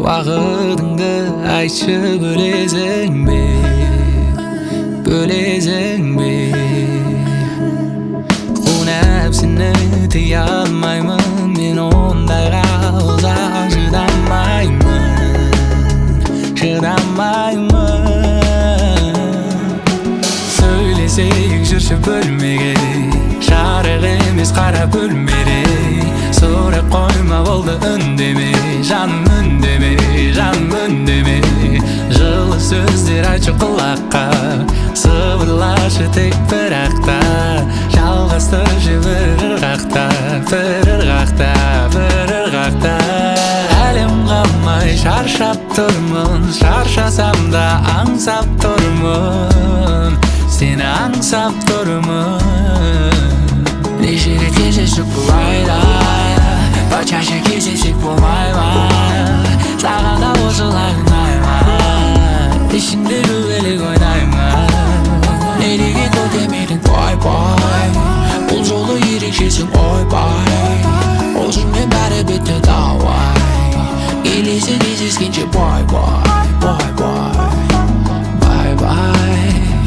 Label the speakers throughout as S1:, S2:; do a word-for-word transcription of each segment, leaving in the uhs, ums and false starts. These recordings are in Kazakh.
S1: Вағытыңды айтшы, бөлезің бе, бөлезің бе. Қу нәпсіні тыя алмаймын, мен ондайға ұзақ шыдамаймын, шыдамаймын. Сөйлесейік жүрші бөлмеге, жарық емес қара бөлмеде. Сұрақ қойма болды үндеме, жаным үндеме, жаным үндеме. Жылы сөздер айтшы құлаққа, сыбырлашы тек бір ақта. Жалғастыршы бір ырғақта, бір ырғақта, бір ырғақта. Әлем қалмай шаршап тұрмын, шаршасам да аңсап тұрмын, сені аңсап тұрмын. Неше рет кездесіп бұл айда, почаще кездесек болмай ма? Саған да осылай ұнаймын, ішіңдегі елек ойнаймын. Неге көтемедің бай-бай, бұл жолы ерекшесің ойбай. Ол жүнмен бәрі бітті давай, келесі кездескенше бай-бай, бай-бай, бай-бай.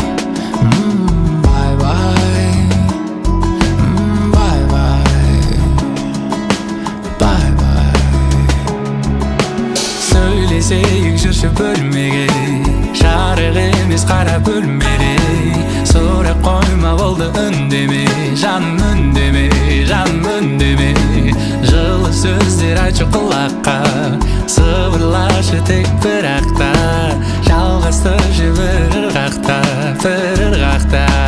S1: Сөйлесейік жүрші бөлмеге, жарық емес қара бөлмеде. Сұрақ қойма болды үндеме, жаным үндеме, жаным үндеме. Жылы сөздер айтшы құлаққа, сыбырлашы тек бір ақта. Жалғастыршы бір ырғақта, бір ырғақта.